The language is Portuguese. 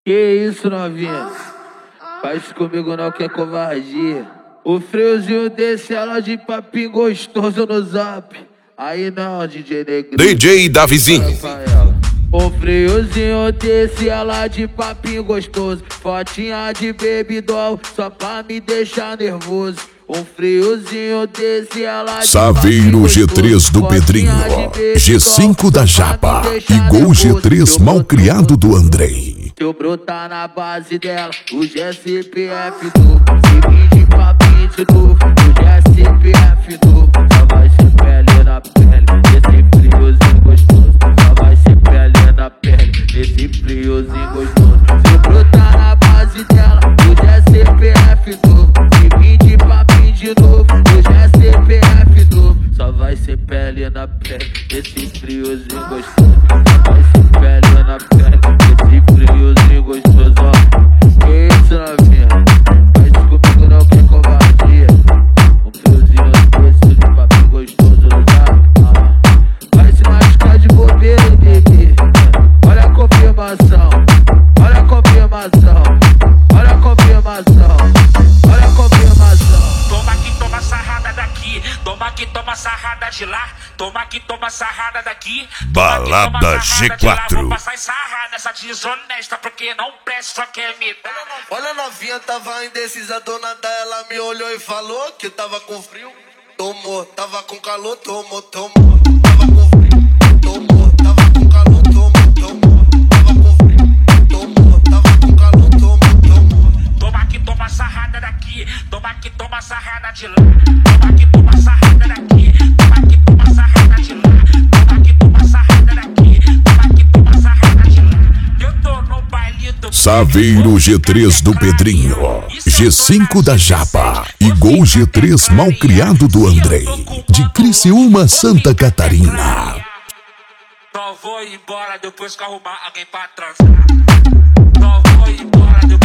Que isso, novinha? Faz comigo não, que é covardia. O friozinho desse, ela de papinho gostoso no zap. Aí não, DJ Negrinho. DJ Davizinho. O friozinho desse, ela de papinho gostoso. Fotinha de baby doll, só pra me deixar nervoso. Um friozinho desse, ela de Saveiro G3 do Pedrinho, G5 da Japa e Gol G3 malcriado do Andrei. Se eu brotar na base dela, hoje é CPF do seguinte de papinho de novo, hoje é CPF do. Só vai ser pele na pele, esse friozinho gostoso. Só vai ser pele na pele, esse friozinho gostoso. Se eu brotar na base dela, hoje é CPF do seguinte de papinho de novo, hoje é CPF do. Só vai ser pele na pele, esse friozinho gostoso. Só vai ser pele na pele, esse friozinho gostoso. Que isso, novinha? Faz comigo não, que é covardia. Um friozinho desse de papinho gostoso no zap. Vai se machucar de bobeira, bebê. Olha a confirmação, olha a confirmação, olha a confirmação, olha a confirmação. Toma que toma sarrada daqui, toma que toma sarrada de lá, toma que toma sarrada daqui. Balada G4. Vou passar sarrada nessa desonesta porque não presta, só quer me dar. Olha a novinha, tava indecisa, dona dela me olhou e falou que tava com frio. Tomou, tava com calor, tomou. Tava com frio, tomou, tava com calor, tomou. Tava com frio, tomou, tava com calor, tomou. Toma que toma sarrada daqui, toma que toma sarrada de lá, toma que toma sarrada daqui, toma que toma sarrada de lá, toma que toma sarrada daqui, toma que toma sarrada de lá. Eu tô no baile do Saveiro G3 do Pedrinho, G5 da Japa e Gol G3 malcriado do Andrei, de Criciúma, Santa Catarina. Só vou embora depois que arrumar alguém pra transar. Só vou embora depois